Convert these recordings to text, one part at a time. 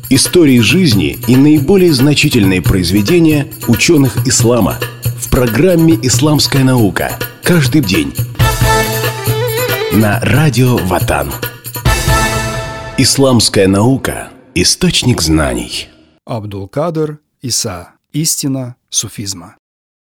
Истории жизни и наиболее значительные произведения ученых ислама в программе «Исламская наука». Каждый день на радио Ватан. Исламская наука – источник знаний. Абдул-Кадр Иса. Истина суфизма.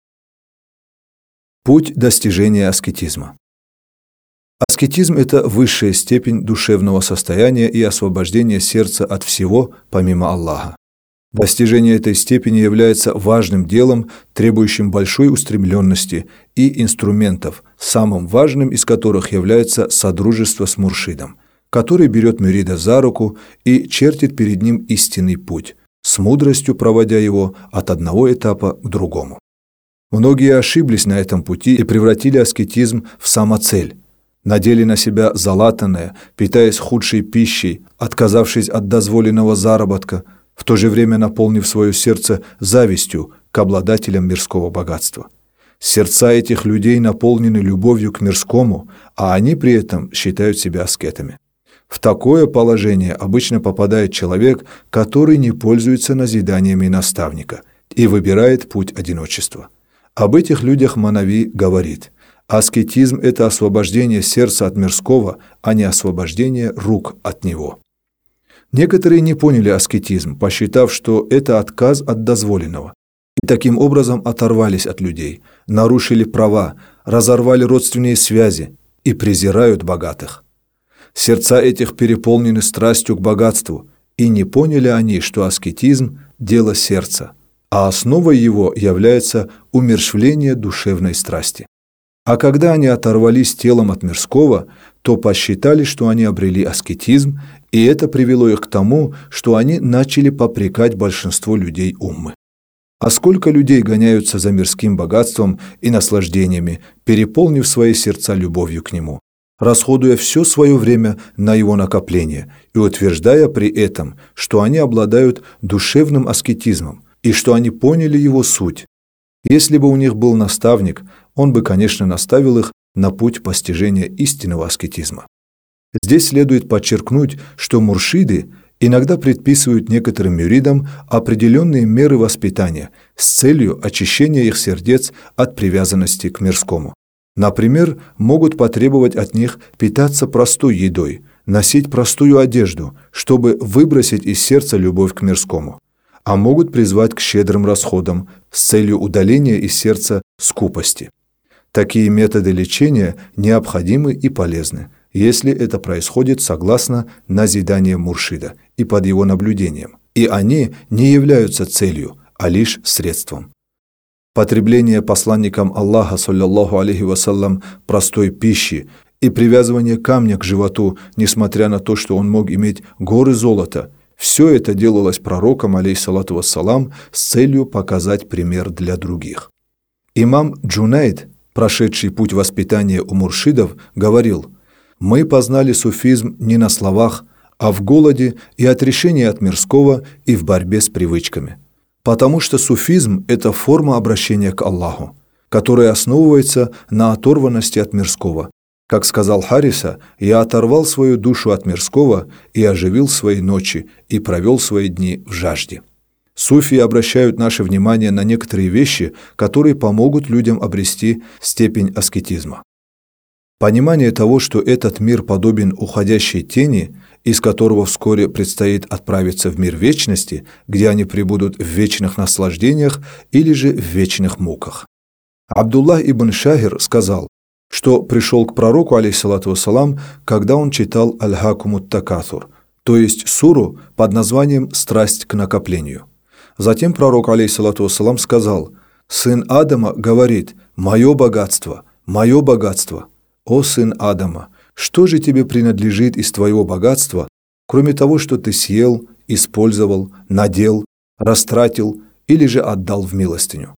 Путь достижения аскетизма. Аскетизм – это высшая степень душевного состояния и освобождения сердца от всего, помимо Аллаха. Достижение этой степени является важным делом, требующим большой устремленности и инструментов, самым важным из которых является содружество с муршидом, который берет мюрида за руку и чертит перед ним истинный путь, с мудростью проводя его от одного этапа к другому. Многие ошиблись на этом пути и превратили аскетизм в самоцель, надели на себя залатанное, питаясь худшей пищей, отказавшись от дозволенного заработка, в то же время наполнив свое сердце завистью к обладателям мирского богатства. Сердца этих людей наполнены любовью к мирскому, а они при этом считают себя аскетами. В такое положение обычно попадает человек, который не пользуется назиданиями наставника и выбирает путь одиночества. Об этих людях Манави говорит: аскетизм – это освобождение сердца от мирского, а не освобождение рук от него. Некоторые не поняли аскетизм, посчитав, что это отказ от дозволенного, и таким образом оторвались от людей, нарушили права, разорвали родственные связи и презирают богатых. Сердца этих переполнены страстью к богатству, и не поняли они, что аскетизм – дело сердца, а основой его является умерщвление душевной страсти. А когда они оторвались телом от мирского, то посчитали, что они обрели аскетизм, и это привело их к тому, что они начали попрекать большинство людей уммы. А сколько людей гоняются за мирским богатством и наслаждениями, переполнив свои сердца любовью к нему, расходуя все свое время на его накопление и утверждая при этом, что они обладают душевным аскетизмом и что они поняли его суть. Если бы у них был наставник, он бы, конечно, наставил их на путь постижения истинного аскетизма. Здесь следует подчеркнуть, что муршиды иногда предписывают некоторым мюридам определенные меры воспитания с целью очищения их сердец от привязанности к мирскому. Например, могут потребовать от них питаться простой едой, носить простую одежду, чтобы выбросить из сердца любовь к мирскому, а могут призвать к щедрым расходам с целью удаления из сердца скупости. Такие методы лечения необходимы и полезны, если это происходит согласно назиданиям муршида и под его наблюдением, и они не являются целью, а лишь средством. Потребление посланником Аллаха, саллаллаху алейхи вассалям, простой пищи и привязывание камня к животу, несмотря на то, что он мог иметь горы золота, все это делалось пророком, алейхиссалату вассалам, с целью показать пример для других. Имам Джунайд, прошедший путь воспитания у муршидов, говорил: «Мы познали суфизм не на словах, а в голоде и отрешении от мирского и в борьбе с привычками. Потому что суфизм – это форма обращения к Аллаху, которая основывается на оторванности от мирского. Как сказал Хариса: «Я оторвал свою душу от мирского и оживил свои ночи и провел свои дни в жажде». Суфии обращают наше внимание на некоторые вещи, которые помогут людям обрести степень аскетизма. Понимание того, что этот мир подобен уходящей тени, из которого вскоре предстоит отправиться в мир вечности, где они пребудут в вечных наслаждениях или же в вечных муках. Абдуллах ибн Шахир сказал, что пришел к пророку, алейхиссалату вассалам, когда он читал «Аль-Хакумут Такасур», то есть суру под названием «Страсть к накоплению». Затем пророк, алейхиссалату вассалам, сказал: «Сын Адама говорит: мое богатство, мое богатство. О сын Адама, что же тебе принадлежит из твоего богатства, кроме того, что ты съел, использовал, надел, растратил или же отдал в милостыню?»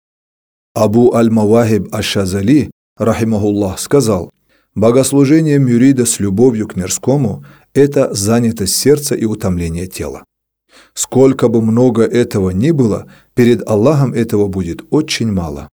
Абу аль-Мавахиб аш-Шазали, рахимахуллах, сказал: «Богослужение мюрида с любовью к мирскому – это занятость сердца и утомление тела. Сколько бы много этого ни было, перед Аллахом этого будет очень мало».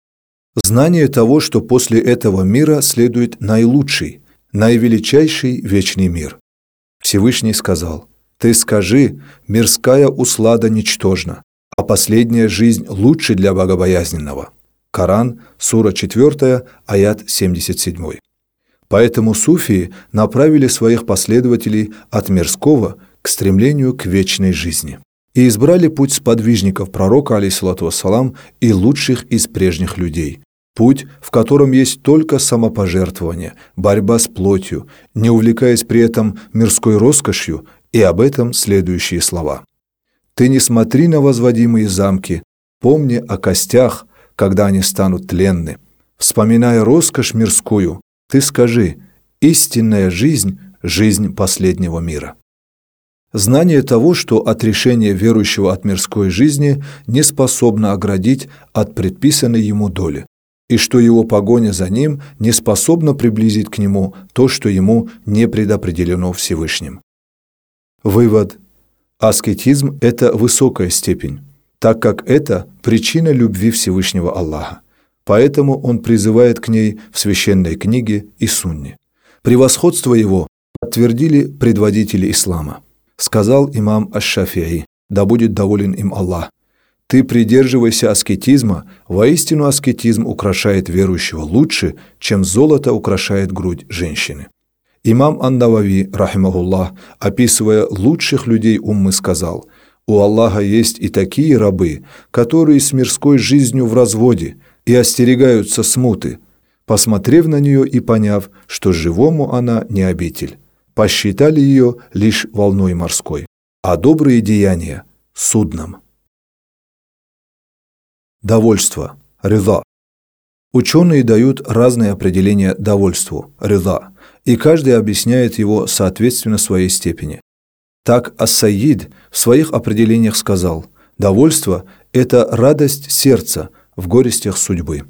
Знание того, что после этого мира следует наилучший, наивеличайший вечный мир. Всевышний сказал: Ты скажи, мирская услада ничтожна, а последняя жизнь лучше для богобоязненного. Коран, сура 4, аят 77. Поэтому суфии направили своих последователей от мирского к стремлению к вечной жизни и избрали путь сподвижников пророка, алейхиссалату вассалам, и лучших из прежних людей. Путь, в котором есть только самопожертвование, борьба с плотью, не увлекаясь при этом мирской роскошью, и об этом следующие слова. «Ты не смотри на возводимые замки, помни о костях, когда они станут тленны. Вспоминая роскошь мирскую, ты скажи: истинная жизнь – жизнь последнего мира». Знание того, что отрешение верующего от мирской жизни не способно оградить от предписанной ему доли, и что его погоня за ним не способна приблизить к нему то, что ему не предопределено Всевышним. Вывод. Аскетизм – это высокая степень, так как это причина любви Всевышнего Аллаха. Поэтому он призывает к ней в священной книге и сунне. Превосходство его подтвердили предводители ислама. Сказал имам Аш-Шафи'и, да будет доволен им Аллах: «Ты придерживайся аскетизма, воистину аскетизм украшает верующего лучше, чем золото украшает грудь женщины». Имам Ан-Навави, рахимахуллах, описывая лучших людей уммы, сказал: «У Аллаха есть и такие рабы, которые с мирской жизнью в разводе и остерегаются смуты, посмотрев на нее и поняв, что живому она не обитель, посчитали ее лишь волной морской, а добрые деяния – судном». Довольство, риза. Ученые дают разные определения довольству, риза, и каждый объясняет его соответственно своей степени. Так Ас-Сайид в своих определениях сказал: довольство – это радость сердца в горестях судьбы.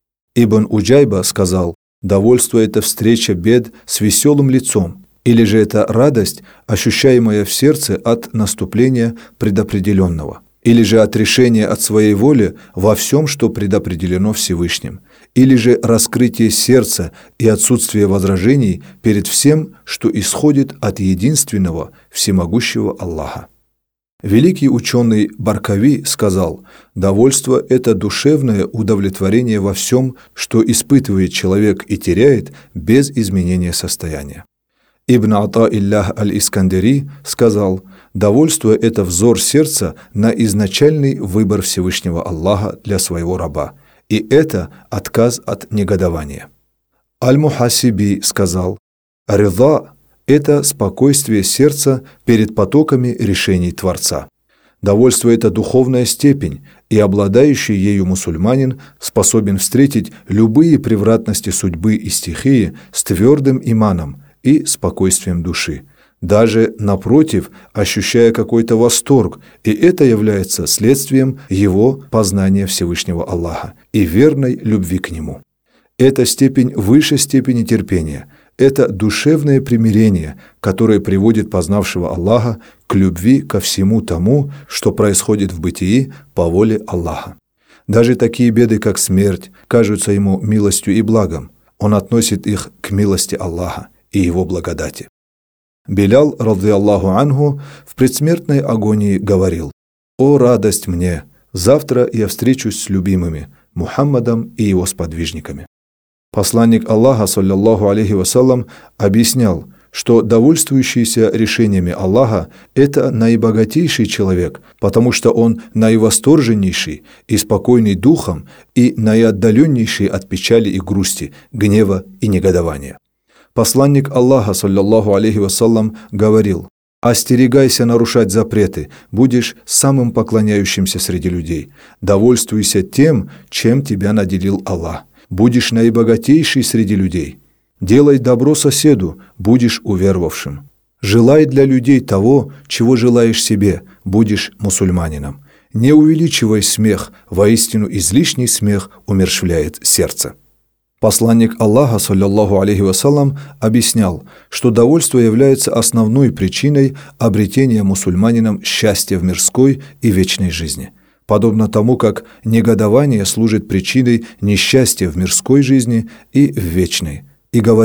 Ибн Уджайба сказал: довольство – это встреча бед с веселым лицом, или же это радость, ощущаемая в сердце от наступления предопределенного, или же отрешение от своей воли во всем, что предопределено Всевышним, или же раскрытие сердца и отсутствие возражений перед всем, что исходит от единственного всемогущего Аллаха. Великий ученый Баркави сказал: довольство – это душевное удовлетворение во всем, что испытывает человек и теряет без изменения состояния. Ибн Ата-Иллях аль-Искандери сказал: довольство – это взор сердца на изначальный выбор Всевышнего Аллаха для своего раба, и это отказ от негодования. Аль-Мухасиби сказал: риза – это спокойствие сердца перед потоками решений Творца. Довольство – это духовная степень, и обладающий ею мусульманин способен встретить любые превратности судьбы и стихии с твердым иманом и спокойствием души, даже, напротив, ощущая какой-то восторг, и это является следствием его познания Всевышнего Аллаха и верной любви к Нему. Это степень выше степени терпения, это душевное примирение, которое приводит познавшего Аллаха к любви ко всему тому, что происходит в бытии по воле Аллаха. Даже такие беды, как смерть, кажутся ему милостью и благом, он относит их к милости Аллаха и его благодати. Билял, радзиаллаху анху, в предсмертной агонии говорил: «О радость мне! Завтра я встречусь с любимыми, Мухаммадом и его сподвижниками». Посланник Аллаха, саллаллаху алейхи вассалям, объяснял, что довольствующийся решениями Аллаха – это наибогатейший человек, потому что он наивосторженнейший и спокойный духом и наиотдаленнейший от печали и грусти, гнева и негодования. Посланник Аллаха, саллаллаху алейхи вассалям, говорил: «Остерегайся нарушать запреты, будешь самым поклоняющимся среди людей. Довольствуйся тем, чем тебя наделил Аллах. Будешь наибогатейший среди людей. Делай добро соседу, будешь уверовавшим. Желай для людей того, чего желаешь себе, будешь мусульманином. Не увеличивай смех, воистину излишний смех умерщвляет сердце». Посланник Аллаха, саллаллаху алейхи вассалям, объяснял, что довольство является основной причиной обретения мусульманином счастья в мирской и вечной жизни, подобно тому, как негодование служит причиной несчастья в мирской жизни и в вечной, и говорил: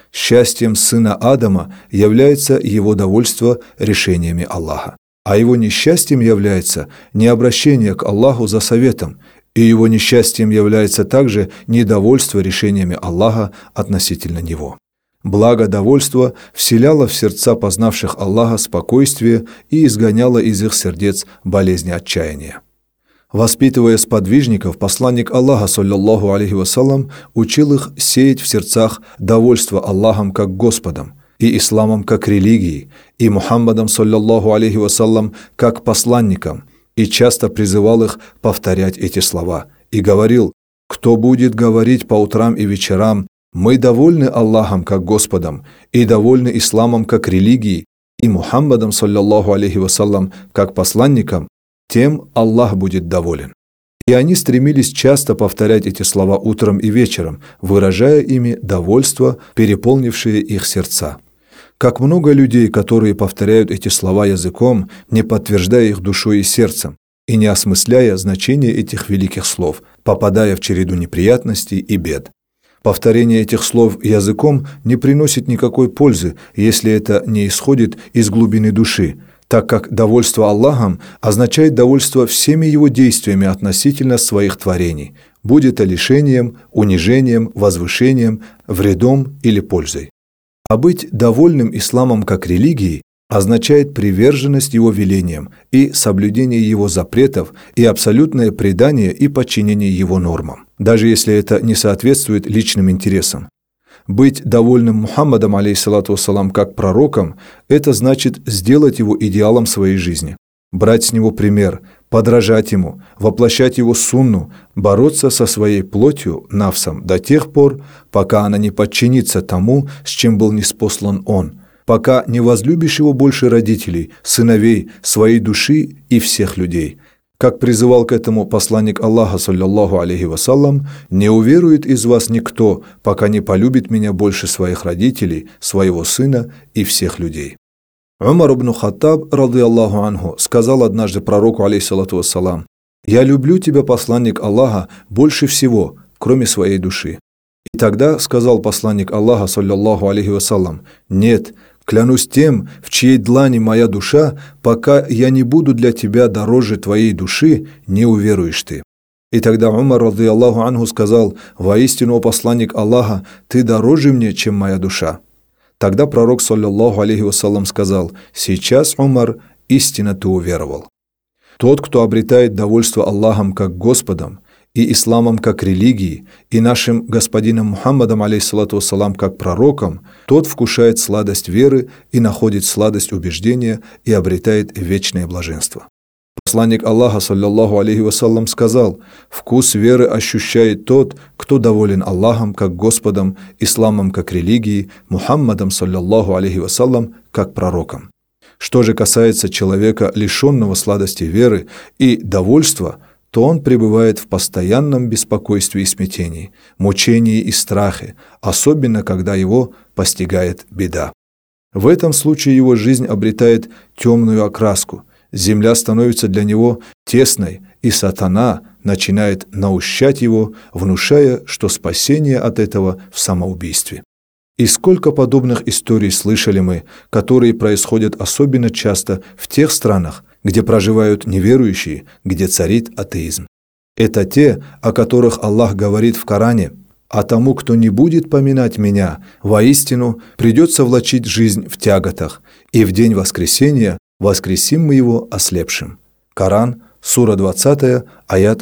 счастьем сына Адама является его довольство решениями Аллаха, а его несчастьем является необращение к Аллаху за советом, и его несчастьем является также недовольство решениями Аллаха относительно него. Благо довольство вселяло в сердца познавших Аллаха спокойствие и изгоняло из их сердец болезни отчаяния. Воспитывая сподвижников, посланник Аллаха, саллаллаху алейхи вассалям, учил их сеять в сердцах довольство Аллахом как Господом, и исламом как религией, и Мухаммадом, саллаллаху алейхи вассалям, как посланником, и часто призывал их повторять эти слова, и говорил: «Кто будет говорить по утрам и вечерам: мы довольны Аллахом как Господом, и довольны исламом как религией, и Мухаммадом, саллаллаху алейхи вассалям, как посланником, тем Аллах будет доволен». И они стремились часто повторять эти слова утром и вечером, выражая ими довольство, переполнившее их сердца. Как много людей, которые повторяют эти слова языком, не подтверждая их душой и сердцем, и не осмысляя значение этих великих слов, попадая в череду неприятностей и бед. Повторение этих слов языком не приносит никакой пользы, если это не исходит из глубины души, так как довольство Аллахом означает довольство всеми его действиями относительно своих творений, будь это лишением, унижением, возвышением, вредом или пользой. А быть довольным исламом как религией означает приверженность его велениям и соблюдение его запретов и абсолютное предание и подчинение его нормам, даже если это не соответствует личным интересам. Быть довольным Мухаммадом, алейхиссалату вассалам, как пророком – это значит сделать его идеалом своей жизни, брать с него пример, подражать ему, воплощать его сунну, бороться со своей плотью, нафсом, до тех пор, пока она не подчинится тому, с чем был ниспослан он, пока не возлюбишь его больше родителей, сыновей, своей души и всех людей. Как призывал к этому посланник Аллаха, саллаллаху алейхи вассалям: «Не уверует из вас никто, пока не полюбит меня больше своих родителей, своего сына и всех людей». Умар ибн Хаттаб, рады Аллаху анху, сказал однажды пророку, алейхиссалату вассалам: «Я люблю тебя, посланник Аллаха, больше всего, кроме своей души». И тогда сказал посланник Аллаха, саллаллаху алейхи вассалям: «Нет, клянусь тем, в чьей длани моя душа, пока я не буду для тебя дороже твоей души, не уверуешь ты». И тогда Умар, рады Аллаху анху, сказал: «Воистину, о посланник Аллаха, ты дороже мне, чем моя душа». Тогда пророк, саллаллаху алейхи вассалям, сказал: «Сейчас, Умар, истинно ты уверовал». Тот, кто обретает довольство Аллахом как Господом, и исламом как религией, и нашим господином Мухаммадом, алейхиссалату вассалам, как пророком, тот вкушает сладость веры и находит сладость убеждения и обретает вечное блаженство. Посланник Аллаха, саллаллаху алейхи вассалям, сказал: «Вкус веры ощущает тот, кто доволен Аллахом как Господом, исламом как религией, Мухаммадом, саллаллаху алейхи вассалям, как пророком». Что же касается человека, лишенного сладости веры и довольства, то он пребывает в постоянном беспокойстве и смятении, мучении и страхе, особенно когда его постигает беда. В этом случае его жизнь обретает темную окраску, земля становится для него тесной, и сатана начинает наущать его, внушая, что спасение от этого в самоубийстве. И сколько подобных историй слышали мы, которые происходят особенно часто в тех странах, где проживают неверующие, где царит атеизм. Это те, о которых Аллах говорит в Коране: «А тому, кто не будет поминать меня, воистину придется влачить жизнь в тяготах, и в день воскресения воскресим мы его ослепшим». Коран, сура 20, аят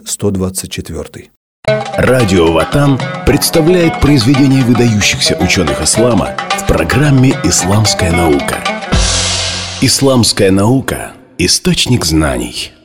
124. Радио Ватан представляет произведения выдающихся ученых ислама в программе «Исламская наука». Исламская наука – источник знаний.